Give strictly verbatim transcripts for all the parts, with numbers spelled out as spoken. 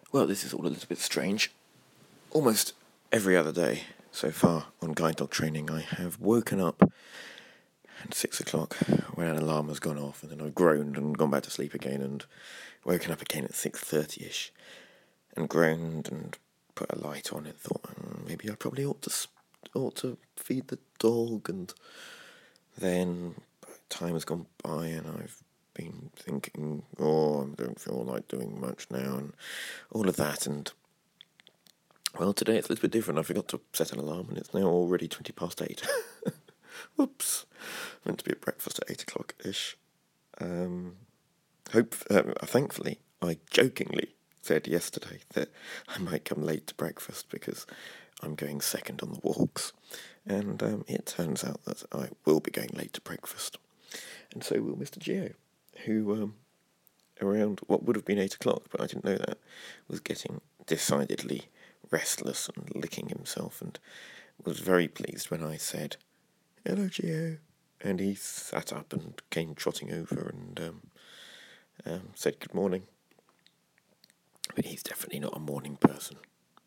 Well, this is all a little bit strange. Almost every other day so far on guide dog training, I have woken up at six o'clock when an alarm has gone off, and then I've groaned and gone back to sleep again, and woken up again at six thirty-ish, and groaned and put a light on and thought mm, maybe I probably ought to ought to feed the dog, and then time has gone by and I've been thinking, oh, I don't feel like doing much now, and all of that, and well, today it's a little bit different. I forgot to set an alarm, and it's now already twenty past eight. Whoops. Meant to be at breakfast at eight o'clock-ish. Um, hope, uh, thankfully, I jokingly said yesterday that I might come late to breakfast because I'm going second on the walks. And um, it turns out that I will be going late to breakfast. And so will Mister Geo, who, um, around what would have been eight o'clock, but I didn't know that, was getting decidedly restless and licking himself, and was very pleased when I said, "Hello, Geo," and he sat up and came trotting over and um, um, said good morning. But he's definitely not a morning person.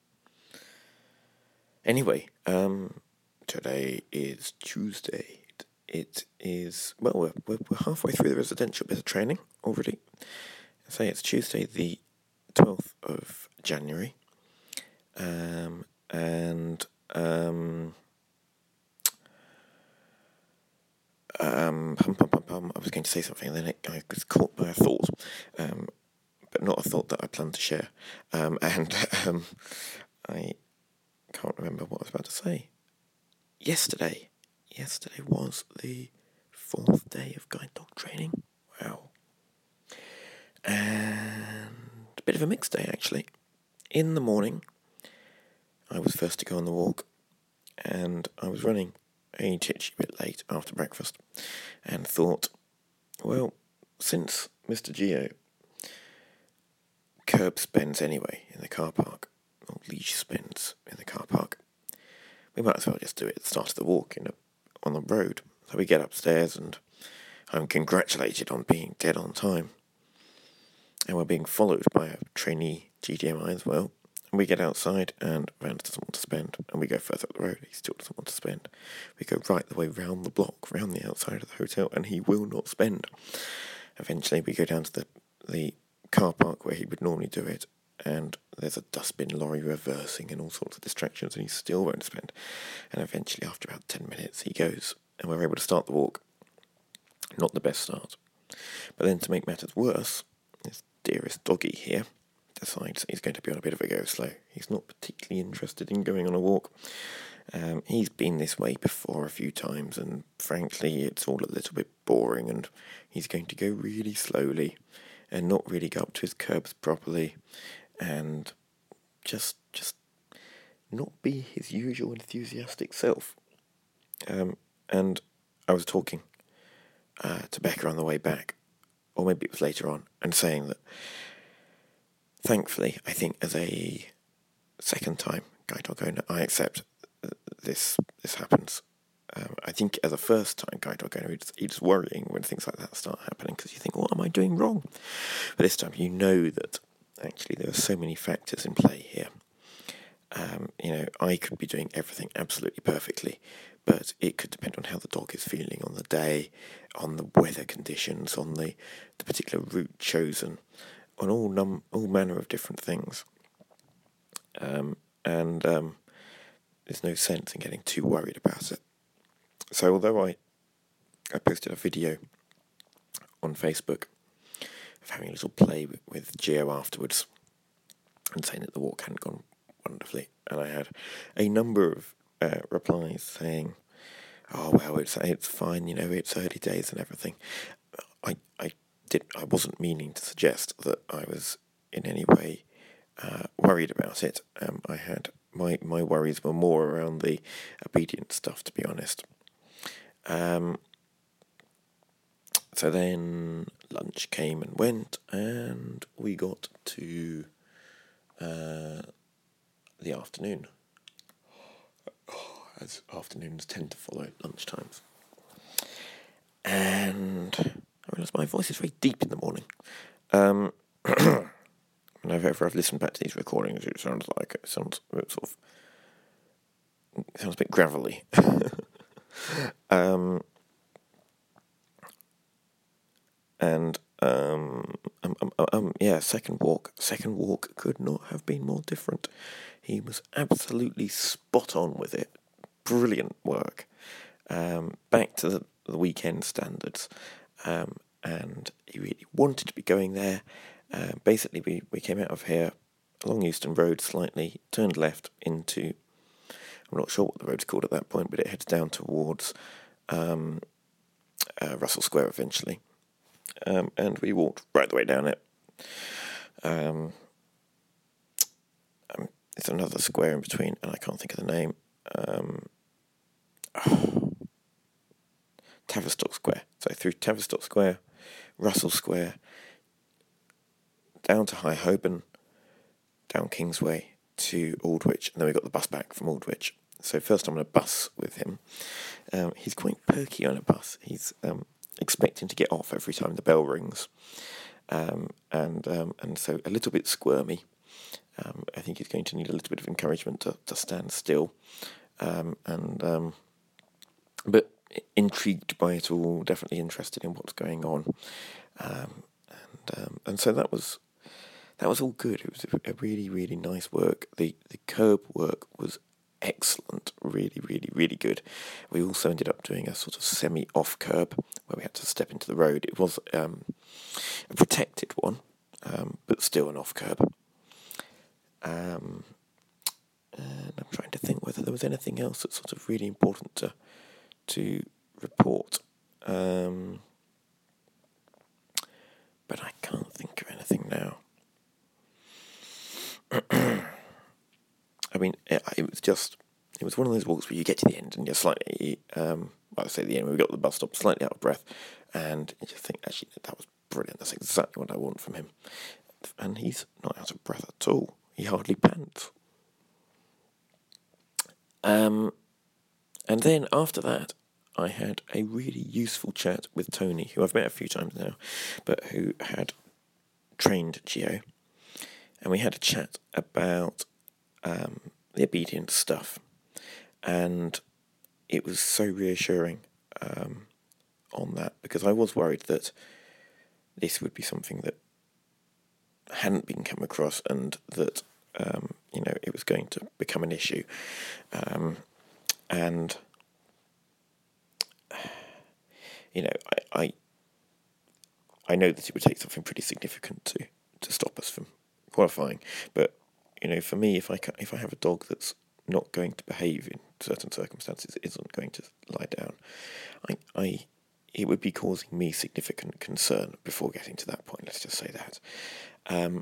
Anyway, um, today is Tuesday. It is, well, we're, we're, we're halfway through the residential bit of training already. I say it's Tuesday the twelfth of January. Um, and, um, um, pum, pum, pum, pum, I was going to say something and then it, I was caught by a thought, um, but not a thought that I plan to share. Um, and, um, I can't remember what I was about to say. Yesterday, yesterday was the fourth day of guide dog training. Wow. And a bit of a mixed day, actually. In the morning, I was first to go on the walk, and I was running a titchy bit late after breakfast, and thought, well, since Mister Geo curb spends anyway in the car park, or leash spends in the car park, we might as well just do it at the start of the walk in a, on the road. So we get upstairs, and I'm congratulated on being dead on time. And we're being followed by a trainee G D M I as well. And we get outside, and Rand doesn't want to spend, and we go further up the road, he still doesn't want to spend. We go right the way round the block, round the outside of the hotel, and he will not spend. Eventually we go down to the, the car park where he would normally do it, and there's a dustbin lorry reversing and all sorts of distractions, and he still won't spend. And eventually, after about ten minutes, he goes, and we're able to start the walk. Not the best start. But then, to make matters worse, this dearest doggy here decides he's going to be on a bit of a go slow. He's not particularly interested in going on a walk. Um, he's been this way before a few times, and frankly, it's all a little bit boring, and he's going to go really slowly and not really go up to his curbs properly, and just just not be his usual enthusiastic self. Um, and I was talking uh, to Becca on the way back, or maybe it was later on, and saying that thankfully, I think as a second time guide dog owner, I accept this this happens. Um, I think as a first time guide dog owner, it's, it's worrying when things like that start happening, because you think, what am I doing wrong? But this time you know that actually there are so many factors in play here. Um, you know, I could be doing everything absolutely perfectly, but it could depend on how the dog is feeling on the day, on the weather conditions, on the, the particular route chosen, on all num all manner of different things. Um, and um, there's no sense in getting too worried about it. So although I, I posted a video on Facebook of having a little play with, with Geo afterwards and saying that the walk hadn't gone wonderfully, and I had a number of uh, replies saying, oh well, it's it's fine, you know, it's early days and everything. I I did I wasn't meaning to suggest that I was in any way uh, worried about it. Um, I had my my worries were more around the obedience stuff, to be honest. Um. So then lunch came and went, and we got to uh, the afternoon. Oh, as afternoons tend to follow lunchtimes. And I realise my voice is very deep in the morning. Um, I'm And whenever I've listened back to these recordings, it sounds like it sounds it sort of it sounds a bit gravelly. um, and um, um, um, um, yeah, second walk. Second walk could not have been more different. He was absolutely spot on with it. Brilliant work. Um, back to the, the weekend standards. Um, and he really wanted to be going there. Uh, basically, we, we came out of here along Euston Road slightly, turned left into, I'm not sure what the road's called at that point, but it heads down towards um, uh, Russell Square eventually. Um, and we walked right the way down it. Um, um, there's another square in between, and I can't think of the name. Um, oh, Tavistock Square. So through Tavistock Square, Russell Square, down to High Holborn, down Kingsway to Aldwych, and then we got the bus back from Aldwych. So first I'm on a bus with him. Um, he's quite perky on a bus. He's um, expecting to get off every time the bell rings, um, and um, and so a little bit squirmy. Um, I think he's going to need a little bit of encouragement to, to stand still, um, and um, but intrigued by it all, definitely interested in what's going on, um, and um, and so that was that was all good. It was a, a really really nice work. The the curb work was excellent, really really really good. We also ended up doing a sort of semi off curb where we had to step into the road. It was um, a protected one, um, but still an off curb. Um, and I'm trying to think whether there was anything else that's sort of really important to to report. Um, but I can't think of anything now. I mean, it, it was just, it was one of those walks where you get to the end and you're slightly, um, well, I say the end, when we got to the bus stop, slightly out of breath, and you just think, actually, that was brilliant. That's exactly what I want from him. And he's not out of breath at all. He hardly pants. Um, and then after that, I had a really useful chat with Tony, who I've met a few times now, but who had trained Geo. And we had a chat about um, the obedience stuff. And it was so reassuring um, on that, because I was worried that this would be something that hadn't been come across and that, um, you know, it was going to become an issue. Um, and... You know, I, I I know that it would take something pretty significant to, to stop us from qualifying. But, you know, for me, if I can, if I have a dog that's not going to behave in certain circumstances, isn't going to lie down, I, I it would be causing me significant concern before getting to that point. Let's just say that. Um,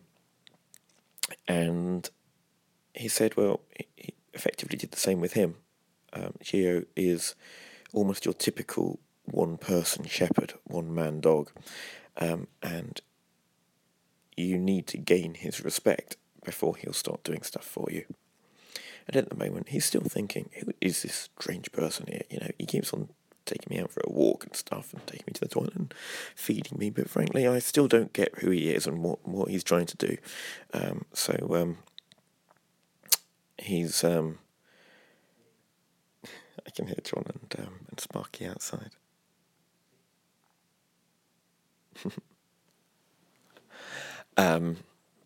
and he said, well, he, he effectively did the same with him. Um, Geo is almost your typical one-person shepherd, one-man dog, um, and you need to gain his respect before he'll start doing stuff for you. And at the moment, he's still thinking, who is this strange person here? You know, he keeps on taking me out for a walk and stuff and taking me to the toilet and feeding me, but frankly, I still don't get who he is and what, what he's trying to do. Um, so, um, he's... Um, I can hear John and, um, and Sparky outside. um,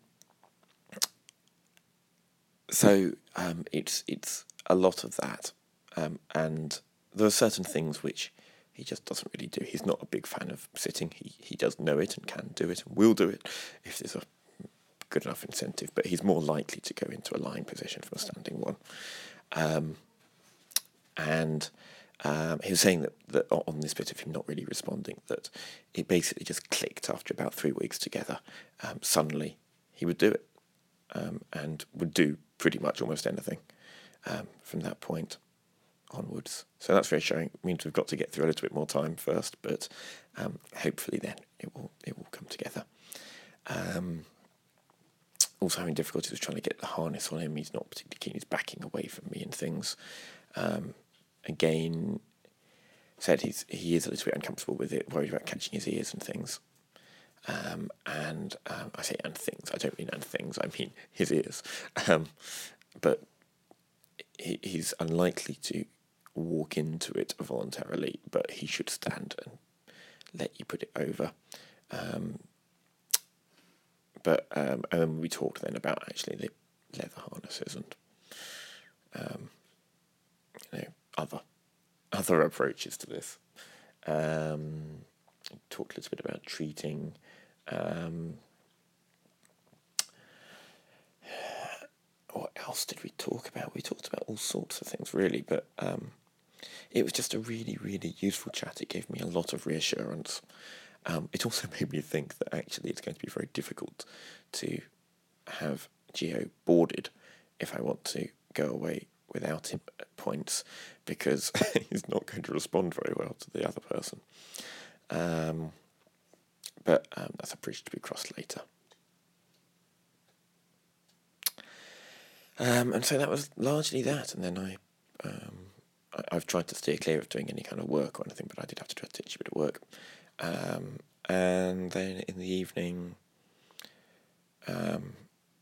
so um, it's it's a lot of that, um, and there are certain things which he just doesn't really do. He's not a big fan of sitting. He he does know it and can do it and will do it if there's a good enough incentive. But he's more likely to go into a lying position from a standing one. Um, and Um, he was saying that, that on this bit of him not really responding, that it basically just clicked after about three weeks together. Um, suddenly, he would do it um, and would do pretty much almost anything um, from that point onwards. So that's reassuring. It means we've got to get through a little bit more time first, but um, hopefully then it will it will come together. Um, also having difficulties with trying to get the harness on him. He's not particularly keen. He's backing away from me and things. Um, Again, said he's he is a little bit uncomfortable with it, worried about catching his ears and things. Um, and um, I say and things, I don't mean and things, I mean his ears. Um, but he, he's unlikely to walk into it voluntarily, but he should stand and let you put it over. Um, but um, and then we talked then about actually the leather harnesses and um, you know other other approaches to this. Um, talked a little bit about treating. Um, what else did we talk about? We talked about all sorts of things, really, but um, it was just a really, really useful chat. It gave me a lot of reassurance. Um, it also made me think that actually it's going to be very difficult to have Geo boarded if I want to go away without him at points, because he's not going to respond very well to the other person. Um, but um, that's a bridge to be crossed later. Um, and so that was largely that, and then I, um, I, I've tried to steer clear of doing any kind of work or anything, but I did have to try to teach a bit of work. Um, and then in the evening, um,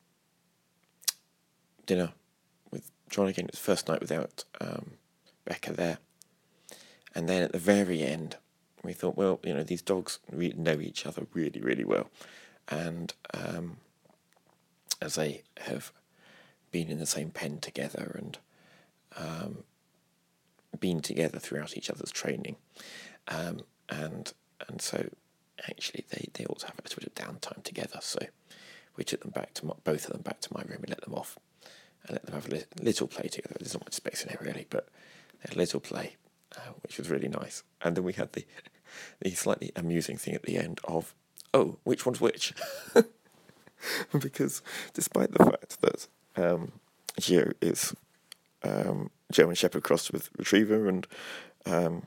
dinner with John again. It was the first night without um, Becca there. And then at the very end, we thought, well, you know, these dogs re- know each other really, really well. And um, as they have been in the same pen together and um, been together throughout each other's training. Um, and and so actually they, they ought to have a little bit of downtime together. So we took them back to my, both of them back to my room and let them off and let them have a li- little play together. There's not much space in here really, but they had a little play, uh, which was really nice. And then we had the the slightly amusing thing at the end of, oh, which one's which? Because despite the fact that um, Geo is um, German Shepherd crossed with Retriever, and um,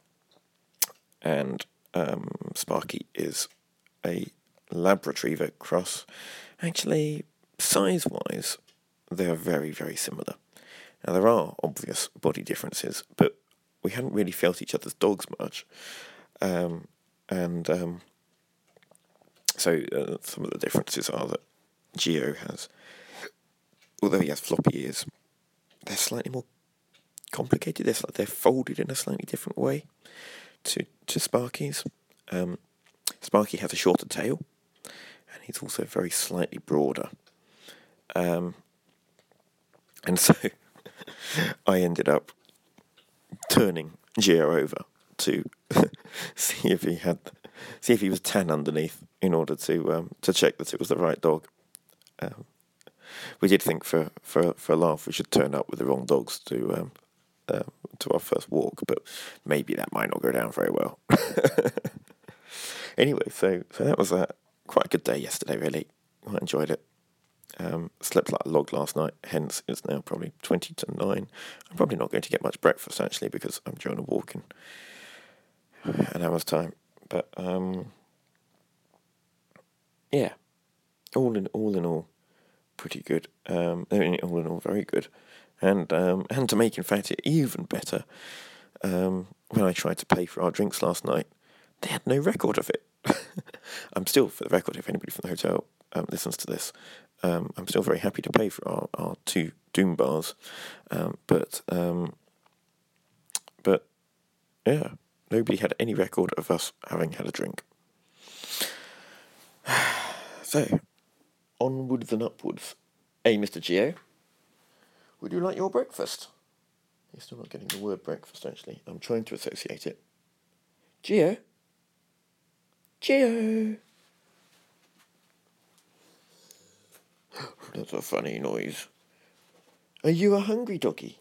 and um, Sparky is a Lab Retriever cross. Actually, size-wise, they are very, very similar. Now, there are obvious body differences, but we hadn't really felt each other's dogs much. Um, and um, so uh, some of the differences are that Geo has, although he has floppy ears, they're slightly more complicated. They're, they're folded in a slightly different way to, to Sparky's. Um, Sparky has a shorter tail, and he's also very slightly broader. Um, and so I ended up turning Geo over to see if he had, see if he was tan underneath, in order to um, to check that it was the right dog. Um, we did think for, for, for a laugh we should turn up with the wrong dogs to um, uh, to our first walk, but maybe that might not go down very well. Anyway, so so that was a quite a good day yesterday. Really, I enjoyed it. Um, slept like a log last night, hence it's now probably twenty to nine. I'm probably not going to get much breakfast actually, because I'm due on a walk in an hour's time. But um, yeah, all in all in all, pretty good. Um, all in all, very good. And um, and to make in fact it even better, um, when I tried to pay for our drinks last night, they had no record of it. I'm still, for the record, if anybody from the hotel um, listens to this, um, I'm still very happy to pay for our, our two Doom bars, um, but um, but yeah, nobody had any record of us having had a drink. So, onwards and upwards. Hey, Mister Geo, would you like your breakfast? You're still not getting the word breakfast, actually. I'm trying to associate it. Geo? Geo! That's a funny noise. Are you a hungry doggy?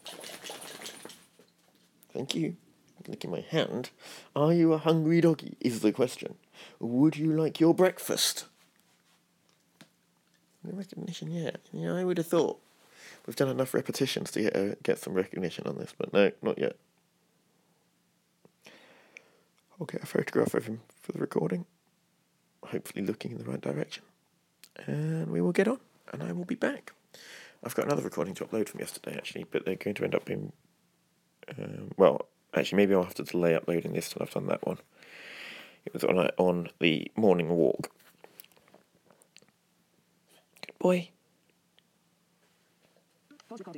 Thank you. Look in my hand. Are you a hungry doggy, is the question. Would you like your breakfast? No recognition yet. Yeah, I would have thought. We've done enough repetitions to get, uh, get some recognition on this, but no, not yet. I'll get a photograph of him for the recording. Hopefully looking in the right direction. And we will get on, and I will be back. I've got another recording to upload from yesterday, actually, but they're going to end up being... Um, well, actually, maybe I'll have to delay uploading this till I've done that one. It was on, a, on the morning walk, boy.